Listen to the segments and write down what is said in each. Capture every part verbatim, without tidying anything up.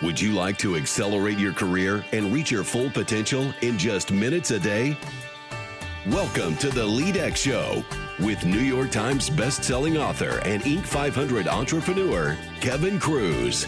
Would you like to accelerate your career and reach your full potential in just minutes a day? Welcome to the LeadX Show with New York Times best-selling author and Inc five hundred entrepreneur, Kevin Kruse.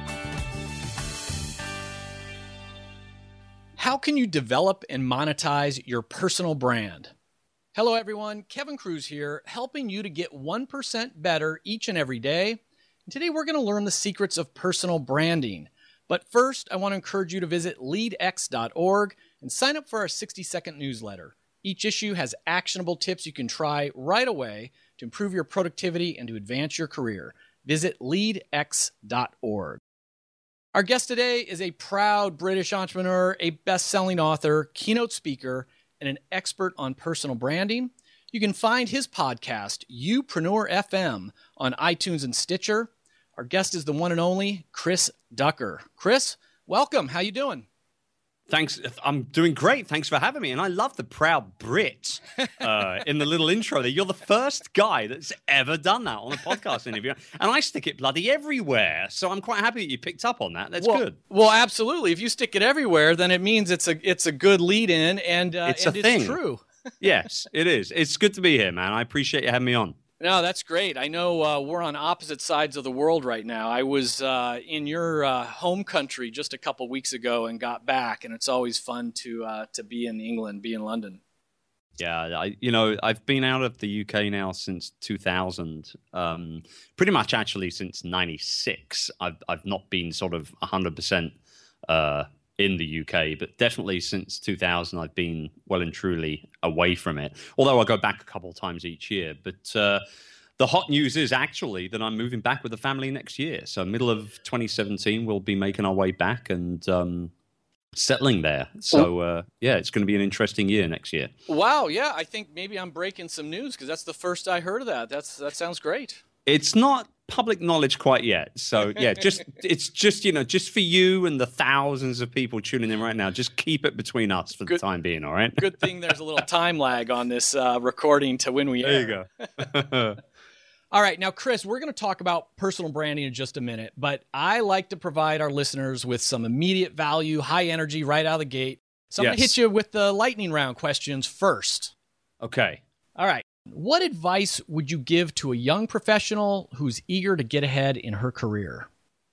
How can you develop and monetize your personal brand? Hello, everyone. Kevin Kruse here, helping you to get one percent better each and every day. And today, we're going to learn the secrets of personal branding. But first, I want to encourage you to visit lead x dot org and sign up for our sixty second newsletter. Each issue has actionable tips you can try right away to improve your productivity and to advance your career. Visit lead x dot org. Our guest today is a proud British entrepreneur, a best-selling author, keynote speaker, and an expert on personal branding. You can find his podcast, Youpreneur F M, on iTunes and Stitcher. Our guest is the one and only Chris Ducker. Chris, welcome. How you doing? Thanks. I'm doing great. Thanks for having me. And I love the proud Brit uh, in the little intro there. You're the first guy that's ever done that on a podcast interview. And I stick it bloody everywhere. So I'm quite happy that you picked up on that. That's well, good. Well, absolutely. If you stick it everywhere, then it means it's a it's a good lead in and, uh, it's, and a it's thing. true. Yes, it is. It's good to be here, man. I appreciate you having me on. No, that's great. I know uh, we're on opposite sides of the world right now. I was uh, in your uh, home country just a couple weeks ago and got back, and it's always fun to uh, to be in England, be in London. Yeah, I, you know, I've been out of the U K now since two thousand, um, pretty much actually since ninety-six. I've I've not been sort of one hundred percent uh, in the U K, but definitely since two thousand, I've been well and truly away from it. Although I go back a couple of times each year. But uh, the hot news is actually that I'm moving back with the family next year. So middle of twenty seventeen, we'll be making our way back and um, settling there. So uh, yeah, it's going to be an interesting year next year. Wow, yeah, I think maybe I'm breaking some news because that's the first I heard of that. That's that sounds great. It's not public knowledge quite yet. So yeah, just it's just, you know, just for you and the thousands of people tuning in right now, just keep it between us for good, the time being, all right? Good thing there's a little time lag on this uh, recording to when we There air. you go. All right, now, Chris, we're going to talk about personal branding in just a minute, but I like to provide our listeners with some immediate value, high energy right out of the gate. So I'm Yes. going to hit you with the lightning round questions first. Okay. All right. What advice would you give to a young professional who's eager to get ahead in her career?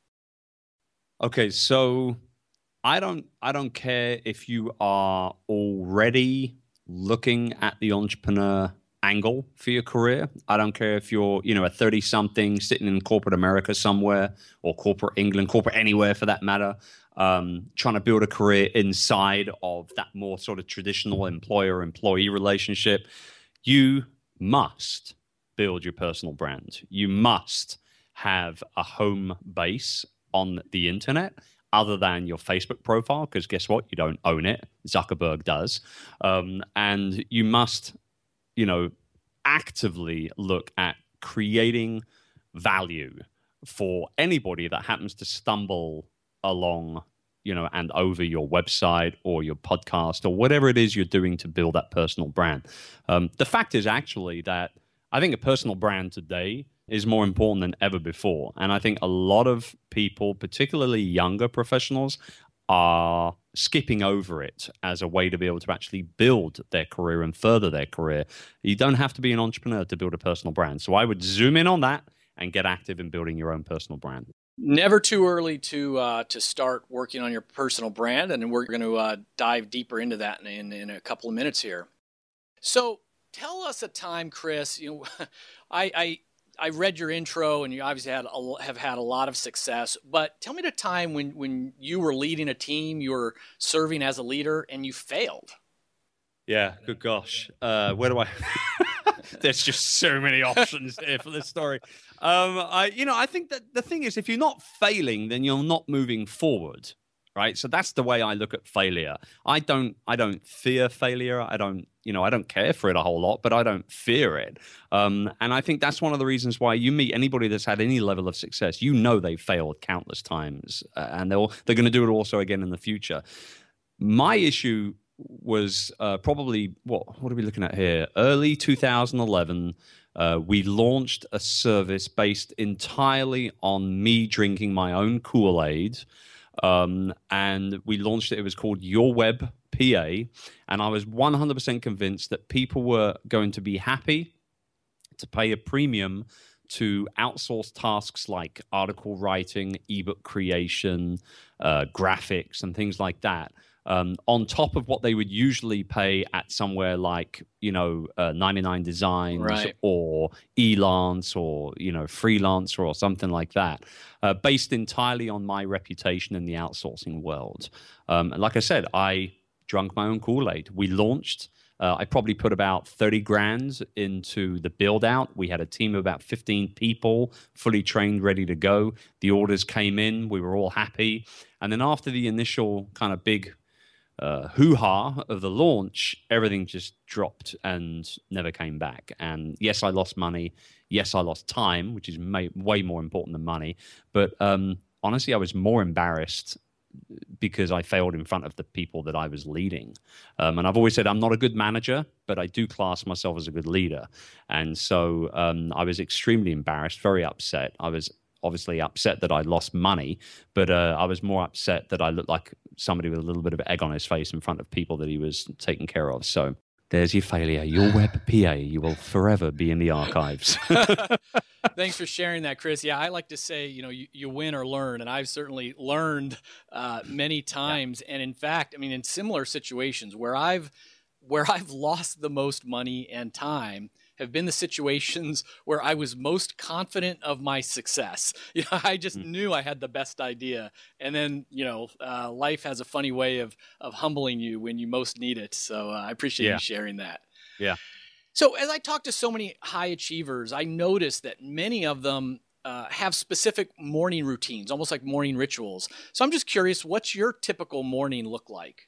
Okay, so I don't I don't care if you are already looking at the entrepreneur angle for your career. I don't care if you're, you know, a thirty-something sitting in corporate America somewhere or corporate England, corporate anywhere for that matter, um, trying to build a career inside of that more sort of traditional employer-employee relationship. You must build your personal brand. You must have a home base on the internet other than your Facebook profile, because guess what? You don't own it. Zuckerberg does. Um, and you must, you know, actively look at creating value for anybody that happens to stumble along, you know, and over your website or your podcast or whatever it is you're doing to build that personal brand. Um, the fact is actually that I think a personal brand today is more important than ever before. And I think a lot of people, particularly younger professionals, are skipping over it as a way to be able to actually build their career and further their career. You don't have to be an entrepreneur to build a personal brand. So I would zoom in on that and get active in building your own personal brand. Never too early to uh, to start working on your personal brand, and we're going to uh, dive deeper into that in, in, in a couple of minutes here. So tell us a time, Chris. You know, I, I I read your intro, and you obviously had a, have had a lot of success. But tell me the time when when you were leading a team, you were serving as a leader, and you failed. Yeah, good gosh. Uh, where do I? There's just so many options here for this story. Um, I, you know, I think that the thing is, if you're not failing, then you're not moving forward, right? So that's the way I look at failure. I don't, I don't fear failure. I don't, you know, I don't care for it a whole lot, but I don't fear it. Um, and I think that's one of the reasons why you meet anybody that's had any level of success. You know, they've failed countless times, uh, and they'll they're going to do it also again in the future. My issue was uh, probably, what what are we looking at here? Early two thousand eleven, uh, we launched a service based entirely on me drinking my own Kool-Aid Um, and we launched it. It was called Your Web P A. And I was one hundred percent convinced that people were going to be happy to pay a premium to outsource tasks like article writing, ebook creation, uh, graphics, and things like that, um, on top of what they would usually pay at somewhere like, you know, uh, ninety-nine Designs Right. or Elance or, you know, Freelancer or something like that, uh, based entirely on my reputation in the outsourcing world. Um, and like I said, I drunk my own Kool-Aid. We launched. Uh, I probably put about thirty grand into the build out. We had a team of about fifteen people, fully trained, ready to go. The orders came in. We were all happy. And then after the initial kind of big uh, hoo-ha of the launch, everything just dropped and never came back. And yes, I lost money. Yes, I lost time, which is may- way more important than money. But um, honestly, I was more embarrassed because I failed in front of the people that I was leading. Um, and I've always said I'm not a good manager, but I do class myself as a good leader. And so um, I was extremely embarrassed, very upset. I was obviously upset that I lost money, but uh, I was more upset that I looked like somebody with a little bit of egg on his face in front of people that he was taking care of. So there's your failure. Your Web P A. You will forever be in the archives. Thanks for sharing that, Chris. Yeah, I like to say, you know, you, you win or learn, and I've certainly learned uh, many times. Yeah. And in fact, I mean, in similar situations where I've where I've lost the most money and time have been the situations where I was most confident of my success. You know, I just mm. knew I had the best idea, and then you know, uh, life has a funny way of of humbling you when you most need it. So uh, I appreciate yeah. you sharing that. Yeah. So as I talk to so many high achievers, I notice that many of them uh, have specific morning routines, almost like morning rituals. So I'm just curious, what's your typical morning look like?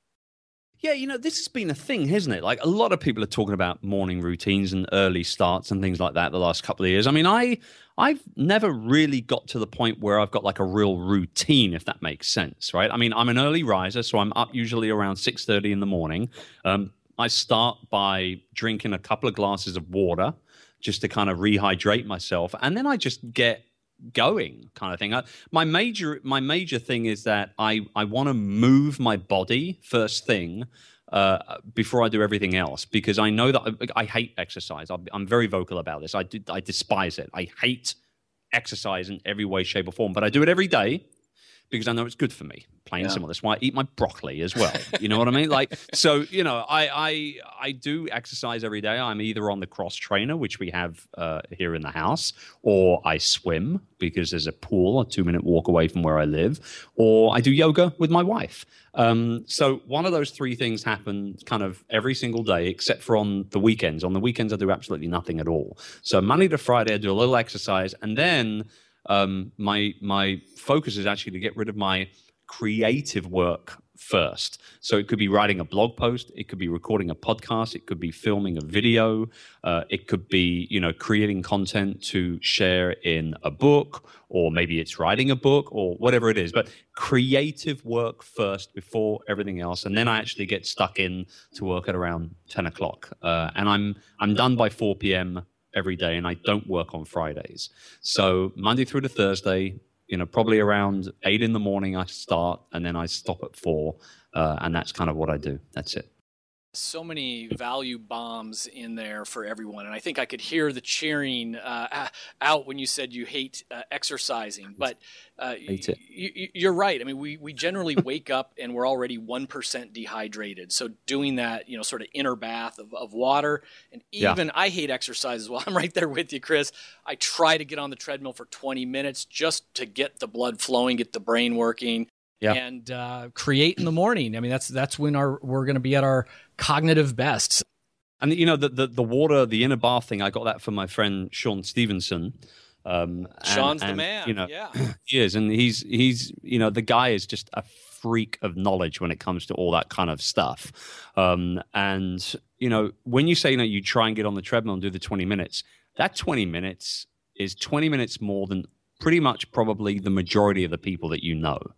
Yeah, you know, this has been a thing, hasn't it? Like a lot of people are talking about morning routines and early starts and things like that the last couple of years. I mean, I, I've never really got to the point where I've got like a real routine, if that makes sense, right? I mean, I'm an early riser, so I'm up usually around six thirty in the morning. Um, I start by drinking a couple of glasses of water just to kind of rehydrate myself. And then I just get going kind of thing. I, my major my major thing is that I, I want to move my body first thing uh, before I do everything else, because I know that I, I hate exercise. I'm, I'm very vocal about this. I, do, I despise it. I hate exercise in every way, shape, or form. But I do it every day because I know it's good for me. Plain and yeah. simple. That's why I eat my broccoli as well. You know what I mean? Like, so, you know, I, I, I do exercise every day. I'm either on the cross trainer, which we have uh, here in the house, or I swim because there's a pool a two minute walk away from where I live, or I do yoga with my wife. Um, so one of those three things happen kind of every single day, except for on the weekends. On the weekends, I do absolutely nothing at all. So Monday to Friday, I do a little exercise, and then Um, my my focus is actually to get rid of my creative work first. So it could be writing a blog post, it could be recording a podcast, it could be filming a video, uh, it could be, you know, creating content to share in a book, or maybe it's writing a book or whatever it is. But creative work first before everything else, and then I actually get stuck in to work at around ten o'clock, uh, and I'm I'm done by four p.m. every day, and I don't work on Fridays. So Monday through to Thursday, you know, probably around eight in the morning I start, and then I stop at four, uh, and that's kind of what I do. That's it. So many value bombs in there for everyone. And I think I could hear the cheering uh, out when you said you hate uh, exercising. But uh, hate it. You, you're right. I mean, we, we generally wake up and we're already one percent dehydrated. So doing that, you know, sort of inner bath of, of water. And even yeah. I hate exercise as well. I'm right there with you, Chris. I try to get on the treadmill for twenty minutes just to get the blood flowing, get the brain working. Yeah. And uh, create in the morning. I mean, that's that's when our we're going to be at our cognitive best. And you know, the, the the water, the inner bath thing, I got that from my friend Sean Stevenson. Um, Sean's and, the man. You know, yeah, he is, and he's he's you know, the guy is just a freak of knowledge when it comes to all that kind of stuff. Um, and you know, when you say, you know, you try and get on the treadmill and do the twenty minutes, that twenty minutes is twenty minutes more than pretty much probably the majority of the people that you know.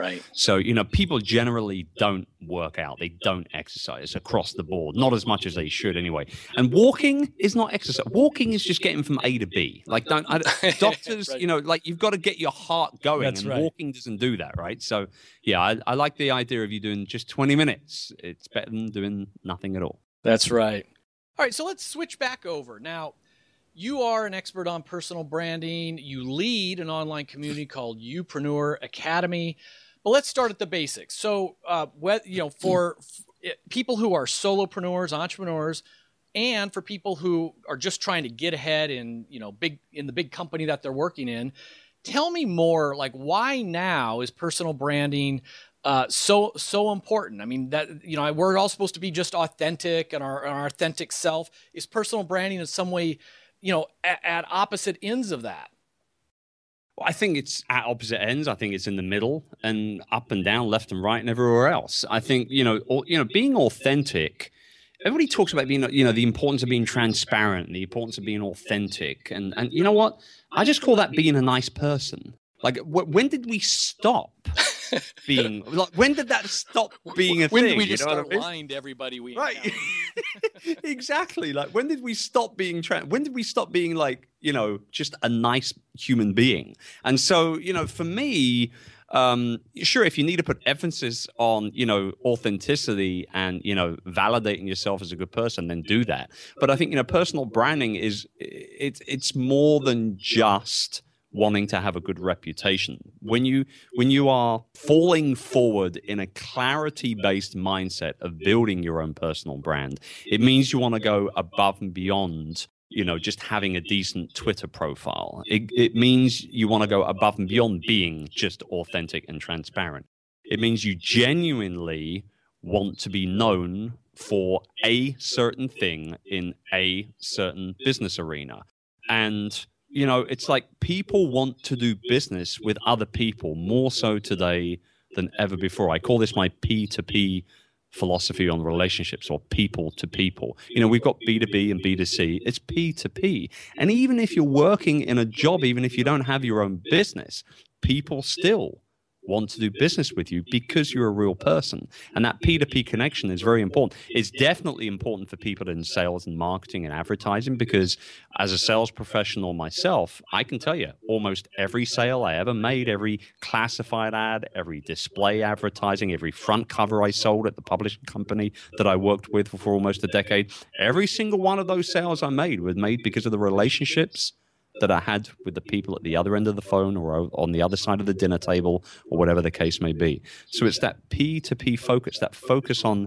Right. So, you know, people generally don't work out. They don't exercise across the board, not as much as they should anyway. And walking is not exercise. Walking is just getting from A to B. Like, don't I, doctors, right. you know, like you've got to get your heart going. That's and right. Walking doesn't do that, right? So, yeah, I, I like the idea of you doing just twenty minutes. It's better than doing nothing at all. That's right. All right, so let's switch back over. Now, you are an expert on personal branding. You lead an online community called Youpreneur Academy. But let's start at the basics. So, uh, what, you know, for f- people who are solopreneurs, entrepreneurs, and for people who are just trying to get ahead in, you know, big in the big company that they're working in, tell me more. Like, why now is personal branding uh, so so important? I mean, that you know, we're all supposed to be just authentic and our, our authentic self. Is personal branding in some way, you know, at, at opposite ends of that? Well, I think it's at opposite ends. I think it's in the middle and up and down, left and right, and everywhere else. I think, you know, or, you know, being authentic. Everybody talks about being, you know, the importance of being transparent, the importance of being authentic, and and you know what? I just call that being a nice person. Like, wh- when did we stop being? Like, when did that stop being a when thing? When did we just you know start I mean? lying to everybody we right? Exactly. Like, when did we stop being? Tra- when did we stop being like, you know, just a nice human being? And so, you know, for me, um, sure, if you need to put emphasis on, you know, authenticity and, you know, validating yourself as a good person, then do that. But I think, you know, personal branding is it's it's more than just wanting to have a good reputation. When you when you are falling forward in a clarity-based mindset of building your own personal brand, it means you want to go above and beyond, you know, just having a decent Twitter profile. It, it means you want to go above and beyond being just authentic and transparent. It means you genuinely want to be known for a certain thing in a certain business arena. And you know, it's like people want to do business with other people more so today than ever before. I call this my P to P philosophy on relationships, or people to people. You know, we've got B to B and B to C. It's P to P. And even if you're working in a job, even if you don't have your own business, people still want to do business with you because you're a real person. And that P to P connection is very important. It's definitely important for people in sales and marketing and advertising, because as a sales professional myself, I can tell you almost every sale I ever made, every classified ad, every display advertising, every front cover I sold at the publishing company that I worked with for almost a decade, every single one of those sales I made was made because of the relationships that I had with the people at the other end of the phone or on the other side of the dinner table or whatever the case may be. So it's that P to P focus, that focus on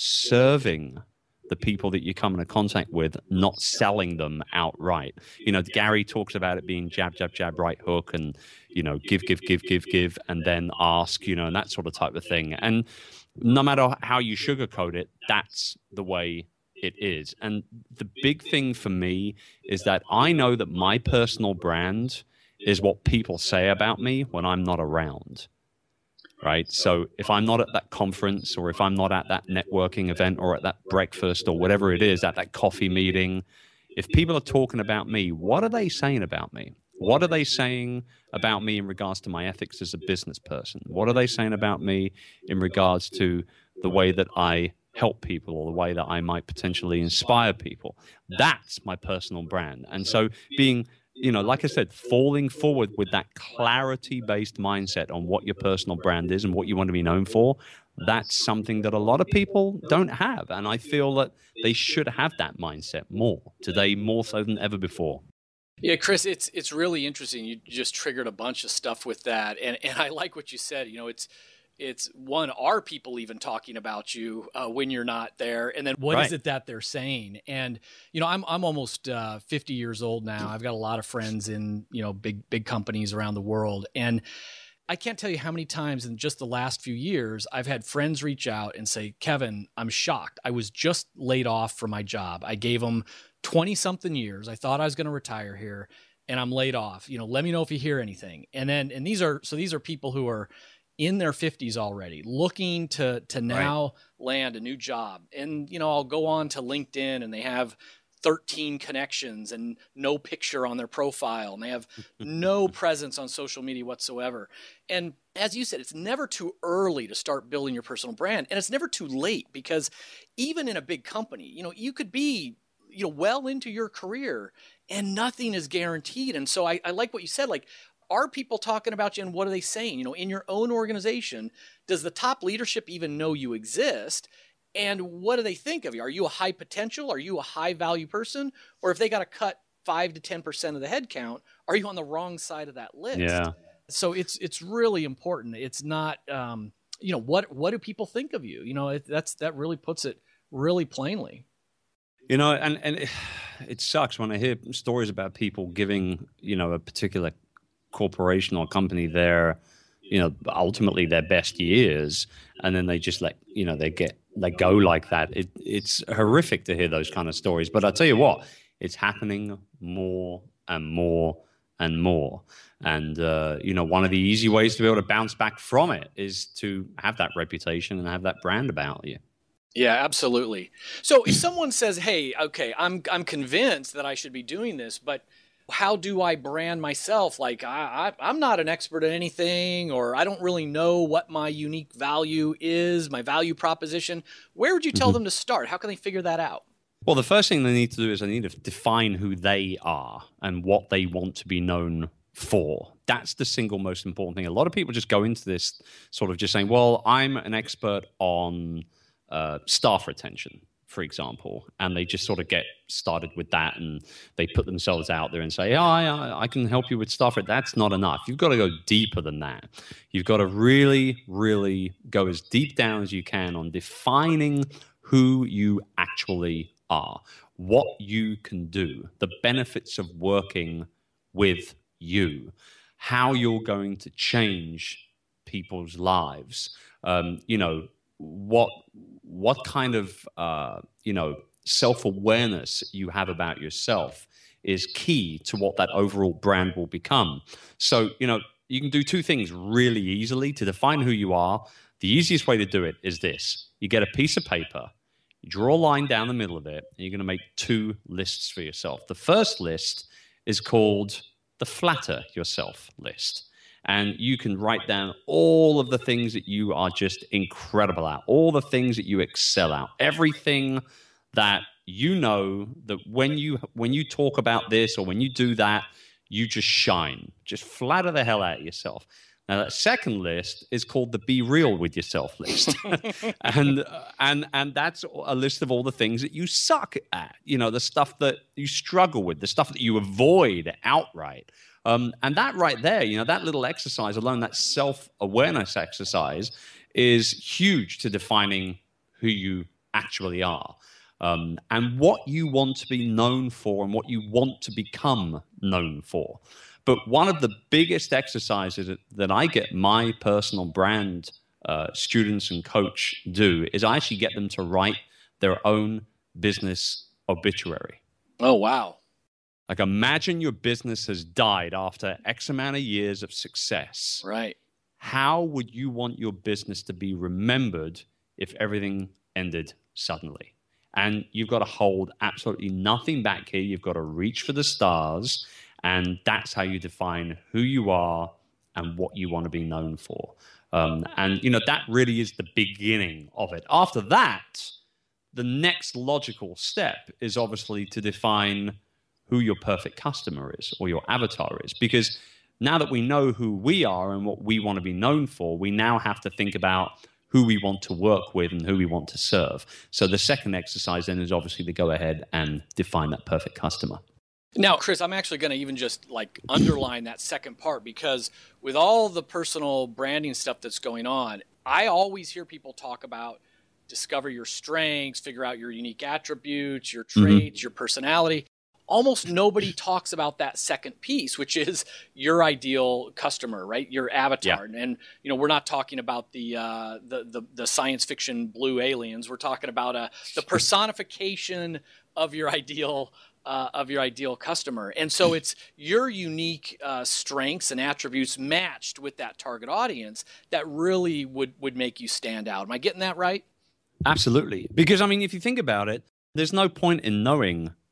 serving the people that you come into contact with, not selling them outright. You know, Gary talks about it being jab, jab, jab, right hook, and, you know, give, give, give, give, give, and then ask, you know, and that sort of type of thing. And no matter how you sugarcoat it, that's the way it is. And the big thing for me is that I know that my personal brand is what people say about me when I'm not around, right? So if I'm not at that conference, or if I'm not at that networking event, or at that breakfast, or whatever it is, at that coffee meeting, if people are talking about me, what are they saying about me? What are they saying about me in regards to my ethics as a business person? What are they saying about me in regards to the way that I help people, or the way that I might potentially inspire people? That's my personal brand. And so being, you know, like I said, falling forward with that clarity-based mindset on what your personal brand is and what you want to be known for, that's something that a lot of people don't have. And I feel that they should have that mindset more today, more so than ever before. Yeah, Chris, it's it's really interesting. You just triggered a bunch of stuff with that. And, and I like what you said. You know, it's It's one, are people even talking about you uh, when you're not there? And then what right. is it that they're saying? And, you know, I'm I'm almost uh, fifty years old now. I've got a lot of friends in, you know, big, big companies around the world. And I can't tell you how many times in just the last few years, I've had friends reach out and say, Kevin, I'm shocked. I was just laid off from my job. I gave them twenty something years. I thought I was going to retire here, and I'm laid off. You know, let me know if you hear anything. And then, and these are, so these are people who are in their fifties already, looking to to now right. land a new job. And, you know, I'll go on to LinkedIn, and they have thirteen connections and no picture on their profile, and they have no presence on social media whatsoever. And as you said, it's never too early to start building your personal brand, and it's never too late, because even in a big company, you know, you could be, you know, well into your career and nothing is guaranteed. And so I, I like what you said, like, are people talking about you, and what are they saying? You know, in your own organization, does the top leadership even know you exist? And what do they think of you? Are you a high potential? Are you a high value person? Or if they got to cut five to ten percent of the head count, are you on the wrong side of that list? Yeah. So it's it's really important. It's not, um, you know, what what do people think of you? You know, it, that's that really puts it really plainly. You know, and and it, it sucks when I hear stories about people giving, you know, a particular corporation or company their, you know, ultimately their best years, and then they just let, you know, they get they go like that. It it's horrific to hear those kind of stories. But I tell you what, it's happening more and more and more. And uh, you know, one of the easy ways to be able to bounce back from it is to have that reputation and have that brand about you. Yeah, absolutely. So if someone says, "Hey, okay, I'm I'm convinced that I should be doing this, but how do I brand myself? Like, I, I, I'm not an expert at anything, or I don't really know what my unique value is, my value proposition." Where would you tell mm-hmm. them to start? How can they figure that out? Well, the first thing they need to do is they need to define who they are and what they want to be known for. That's the single most important thing. A lot of people just go into this sort of just saying, well, I'm an expert on uh, staff retention, for example, and they just sort of get started with that, and they put themselves out there and say, oh, I, I can help you with stuff. That's not enough. You've got to go deeper than that. You've got to really, really go as deep down as you can on defining who you actually are, what you can do, the benefits of working with you, how you're going to change people's lives, um, you know, what what kind of uh, you know self-awareness you have about yourself is key to what that overall brand will become. So, you know, you can do two things really easily to define who you are. The easiest way to do it is this. You get a piece of paper, you draw a line down the middle of it, and you're going to make two lists for yourself. The first list is called the Flatter Yourself list. And you can write down all of the things that you are just incredible at, all the things that you excel at, everything that you know that when you when you talk about this or when you do that, you just shine. Just flatter the hell out of yourself. Now, that second list is called the Be Real with Yourself list. and and and that's a list of all the things that you suck at, you know, the stuff that you struggle with, the stuff that you avoid outright. Um, and that right there, you know, that little exercise alone, that self-awareness exercise is huge to defining who you actually are, um, and what you want to be known for and what you want to become known for. But one of the biggest exercises that, that I get my personal brand uh, students and coach do is I actually get them to write their own business obituary. Oh, wow. Like, imagine your business has died after X amount of years of success. Right. How would you want your business to be remembered if everything ended suddenly? And you've got to hold absolutely nothing back here. You've got to reach for the stars. And that's how you define who you are and what you want to be known for. Um, and, you know, that really is the beginning of it. After that, the next logical step is obviously to define who your perfect customer is or your avatar is. Because now that we know who we are and what we want to be known for, we now have to think about who we want to work with and who we want to serve. So the second exercise then is obviously to go ahead and define that perfect customer. Now, Chris, I'm actually going to even just like underline that second part, because with all the personal branding stuff that's going on, I always hear people talk about discover your strengths, figure out your unique attributes, your traits, mm-hmm. your personality. Almost nobody talks about that second piece, which is your ideal customer, right? Your avatar. Yeah. And, you know, we're not talking about the, uh, the, the, the science fiction blue aliens. We're talking about uh, the personification of your ideal uh, of your ideal customer. And so it's your unique uh, strengths and attributes matched with that target audience that really would, would make you stand out. Am I getting that right? Absolutely. Because, I mean, if you think about it, there's no point in knowing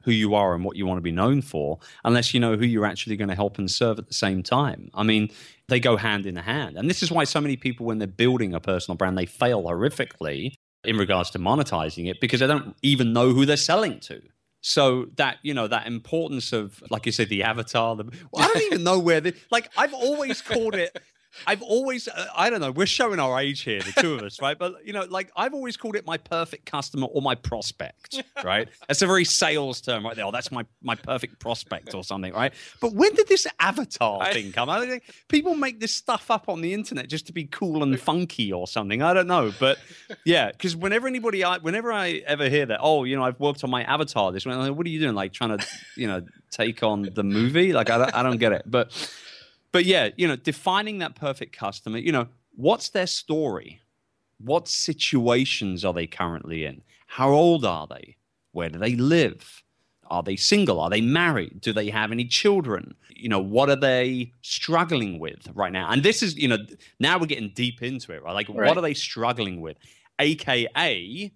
who you are and what you want to be known for unless you know who you're actually going to help and serve at the same time. I mean, they go hand in hand. And this is why so many people, when they're building a personal brand, they fail horrifically in regards to monetizing it because they don't even know who they're selling to. So that, you know, that importance of, like you said, the avatar, the, well, I don't even know where the, like, I've always called it, I've always, uh, I don't know, we're showing our age here, the two of us, right? But, you know, like, I've always called it my perfect customer or my prospect, right? That's a very sales term right there. Oh, that's my, my perfect prospect or something, right? But when did this avatar I, thing come? I think people make this stuff up on the internet just to be cool and funky or something. I don't know. But yeah, because whenever anybody, I, whenever I ever hear that, oh, you know, I've worked on my avatar this way, like, what are you doing? Like trying to, you know, take on the movie? Like, I don't, I don't get it. But But yeah, you know, defining that perfect customer, you know, what's their story? What situations are they currently in? How old are they? Where do they live? Are they single? Are they married? Do they have any children? You know, what are they struggling with right now? And this is, you know, now we're getting deep into it, right? Like, right. What are they struggling with? A K A,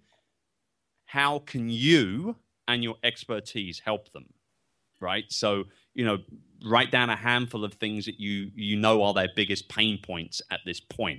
how can you and your expertise help them, right? So, you know, write down a handful of things that you you know are their biggest pain points at this point.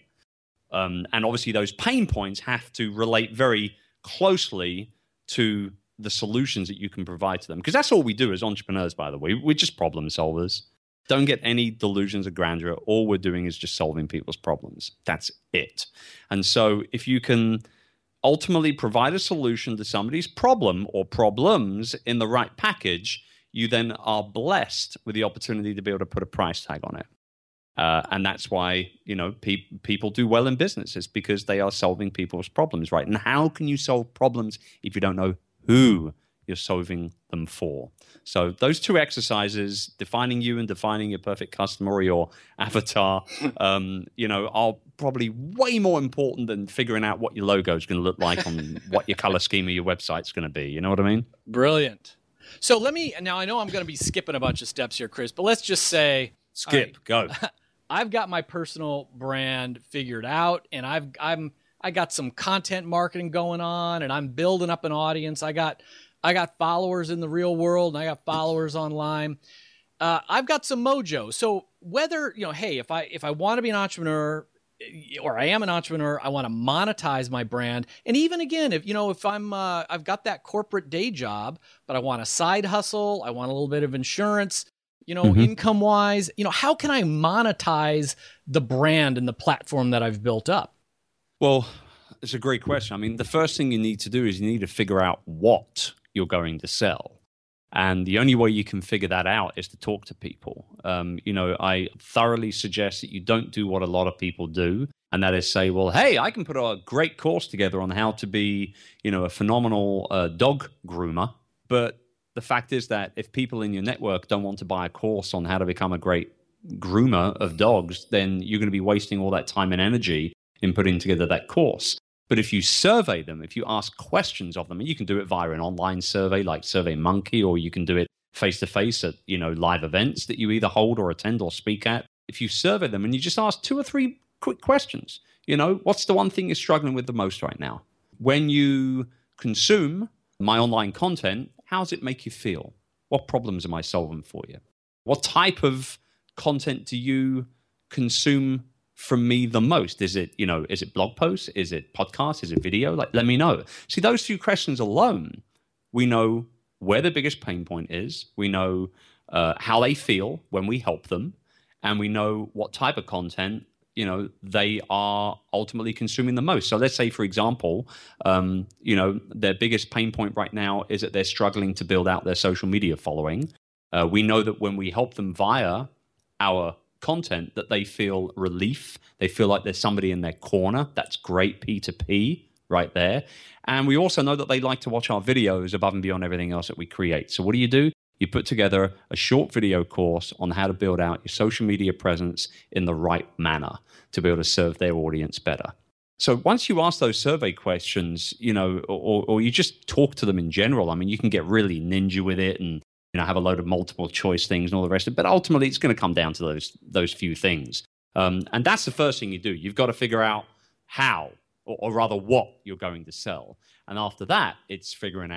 Um, and obviously those pain points have to relate very closely to the solutions that you can provide to them. Because that's all we do as entrepreneurs, by the way. We're just problem solvers. Don't get any delusions of grandeur. All we're doing is just solving people's problems. That's it. And so if you can ultimately provide a solution to somebody's problem or problems in the right package, you then are blessed with the opportunity to be able to put a price tag on it. Uh, and that's why, you know, pe- people do well in businesses because they are solving people's problems, right? And how can you solve problems if you don't know who you're solving them for? So those two exercises, defining you and defining your perfect customer or your avatar, um, you know, are probably way more important than figuring out what your logo is going to look like on what your color scheme of your website's going to be. You know what I mean? Brilliant. So let me, now I know I'm going to be skipping a bunch of steps here, Chris, but let's just say. Skip, right, go. I've got my personal brand figured out and I've, I'm, I got some content marketing going on and I'm building up an audience. I got, I got followers in the real world and I got followers online. Uh, I've got some mojo. So whether, you know, hey, if I, if I want to be an entrepreneur, or I am an entrepreneur, I want to monetize my brand. And even again, if you know, if I'm, uh, I've got that corporate day job, but I want a side hustle, I want a little bit of insurance, you know, mm-hmm. income wise, you know, how can I monetize the brand and the platform that I've built up? Well, it's a great question. I mean, the first thing you need to do is you need to figure out what you're going to sell. And the only way you can figure that out is to talk to people. Um, you know, I thoroughly suggest that you don't do what a lot of people do, and that is say, well, hey, I can put a great course together on how to be, you know, a phenomenal uh, dog groomer. But the fact is that if people in your network don't want to buy a course on how to become a great groomer of dogs, then you're going to be wasting all that time and energy in putting together that course. But if you survey them, if you ask questions of them, and you can do it via an online survey like SurveyMonkey, or you can do it face-to-face at, you know, live events that you either hold or attend or speak at. If you survey them and you just ask two or three quick questions, you know, what's the one thing you're struggling with the most right now? When you consume my online content, how does it make you feel? What problems am I solving for you? What type of content do you consume from me the most? Is it, you know, is it blog posts? Is it podcasts? Is it video? Like, let me know. See, those two questions alone, we know where the biggest pain point is. We know uh, how they feel when we help them. And we know what type of content, you know, they are ultimately consuming the most. So let's say, for example, um, you know, their biggest pain point right now is that they're struggling to build out their social media following. Uh, we know that when we help them via our content, that they feel relief. They feel like there's somebody in their corner. That's great P two P right there. And we also know that they like to watch our videos above and beyond everything else that we create. So what do you do? You put together a short video course on how to build out your social media presence in the right manner to be able to serve their audience better. So once you ask those survey questions, you know, or, or you just talk to them in general, I mean, you can get really ninja with it and, you know, have a load of multiple choice things and all the rest of it. But ultimately, it's going to come down to those those few things. Um, and that's the first thing you do. You've got to figure out how, or, or rather what you're going to sell. And after that, it's figuring out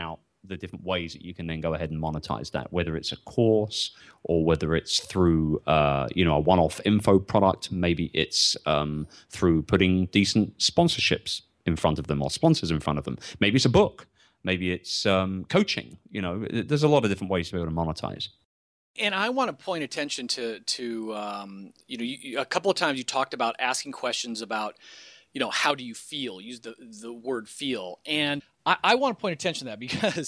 the different ways that you can then go ahead and monetize that, whether it's a course or whether it's through uh, you know, a one-off info product. Maybe it's um, through putting decent sponsorships in front of them or sponsors in front of them. Maybe it's a book. Maybe it's um, coaching. You know, there's a lot of different ways to be able to monetize. And I want to point attention to, to um, you know, you, a couple of times you talked about asking questions about, you know, how do you feel? Use the, the word feel. And I, I want to point attention to that because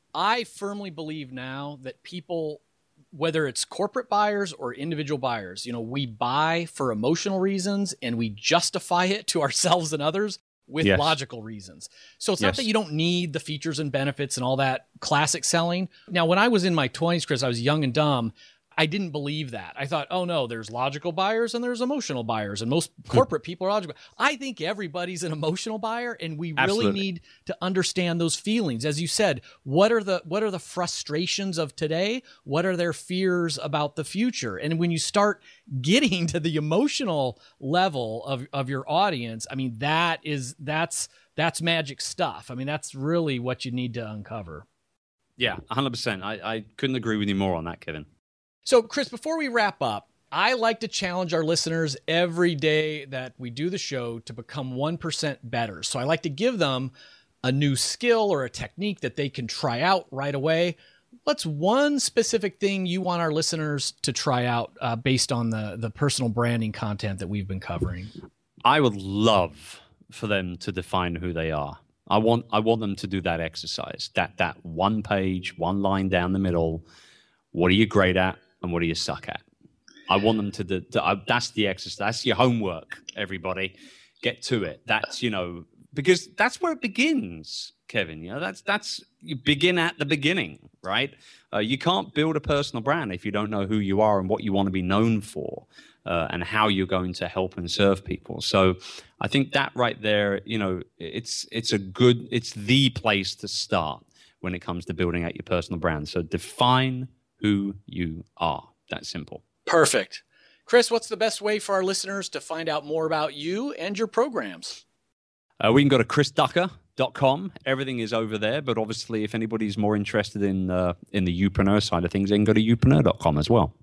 I firmly believe now that people, whether it's corporate buyers or individual buyers, you know, we buy for emotional reasons and we justify it to ourselves and others with yes. logical reasons. So it's yes. not that you don't need the features and benefits and all that classic selling. Now, when I was in my twenties, Chris, I was young and dumb. I didn't believe that. I thought, oh no, there's logical buyers and there's emotional buyers, and most corporate people are logical. I think everybody's an emotional buyer, and we Absolutely. really need to understand those feelings. As you said, what are the what are the frustrations of today? What are their fears about the future? And when you start getting to the emotional level of, of your audience, I mean, that is that's that's magic stuff. I mean, that's really what you need to uncover. Yeah, one hundred percent. I, I couldn't agree with you more on that, Kevin. So, Chris, before we wrap up, I like to challenge our listeners every day that we do the show to become one percent better. So I like to give them a new skill or a technique that they can try out right away. What's one specific thing you want our listeners to try out uh, based on the, the personal branding content that we've been covering? I would love for them to define who they are. I want I want them to do that exercise, that that one page, one line down the middle. What are you great at? And what do you suck at? I want them to, to uh, that's the exercise. That's your homework, everybody. Get to it. That's, you know, because that's where it begins, Kevin. You know, that's, that's, you begin at the beginning, right? Uh, you can't build a personal brand if you don't know who you are and what you want to be known for uh, and how you're going to help and serve people. So I think that right there, you know, it's, it's a good, it's the place to start when it comes to building out your personal brand. So define who you are. That's simple. Perfect. Chris, what's the best way for our listeners to find out more about you and your programs? Uh, we can go to chris ducker dot com. Everything is over there, but obviously if anybody's more interested in uh, in the Youpreneur side of things, they can go to youpreneur dot com as well.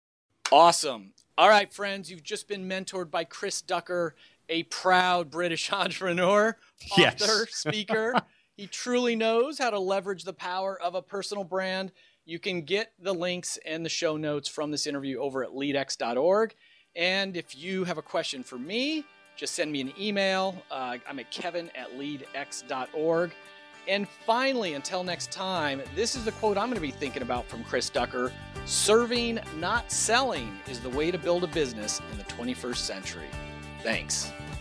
Awesome. All right, friends, you've just been mentored by Chris Ducker, a proud British entrepreneur, yes. author, speaker. He truly knows how to leverage the power of a personal brand. You can get the links and the show notes from this interview over at lead x dot org. And if you have a question for me, just send me an email. Uh, I'm at kevin at lead x dot org. And finally, until next time, this is the quote I'm going to be thinking about from Chris Ducker. Serving, not selling, is the way to build a business in the twenty-first century. Thanks.